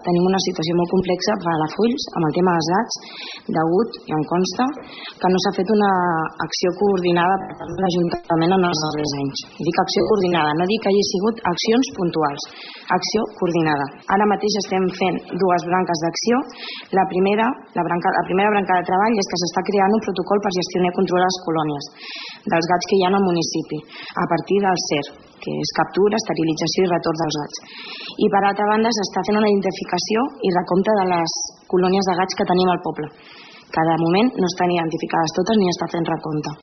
tenim una situació molt complexa a Palafolls amb el tema dels gats, degut, i em consta, que no s'ha fet una acció coordinada per part de l'Ajuntament en els darrers anys. Dic acció coordinada, no dic que hi hagi sigut accions puntuals, acció coordinada. Ara mateix estem fent dues branques d'acció. La primera branca de treball és que s'està creant un protocol per gestionar i controlar les colònies dels gats que hi ha al municipi, a partir del CER, que és captura, esterilització i retorn dels gats. I per altra banda s'està fent una identificació i recompte de les colònies de gats que tenim al poble, que de moment no estan identificades totes ni està fent recompte.